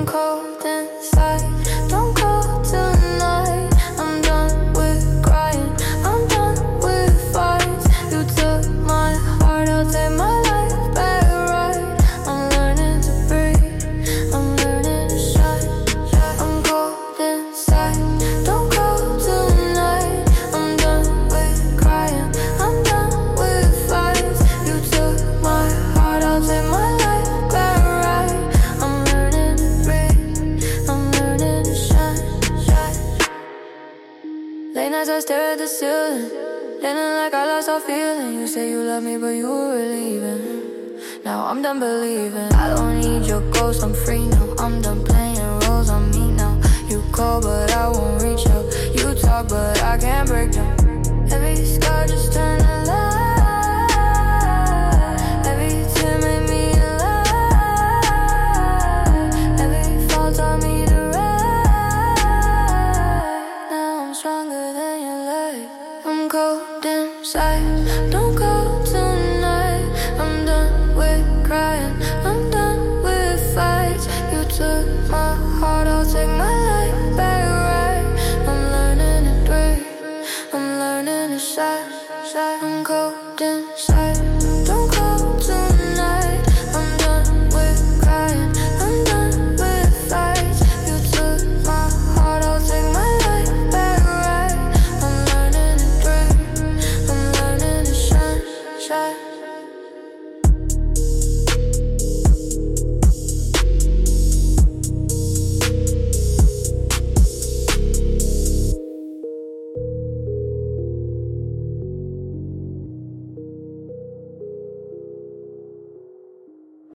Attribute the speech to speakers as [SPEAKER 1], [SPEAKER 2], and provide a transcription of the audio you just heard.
[SPEAKER 1] I'm cold inside. Don't go tonight. I'm done with crying. I'm done with fights. You took my heart, I'll take my life back right. I'm learning to breathe. I'm learning to shine. I'm cold inside. Don't go tonight. I'm done with crying. I'm done with fights. You took my heart, I'll take my life back right. I'm learning to breathe. I'm learning to shine. Late nights I stare at the ceiling, feeling like I lost all feeling. You say you love me, but you were leaving. Now I'm done believing. I don't need your ghost, I'm free now. I'm done playing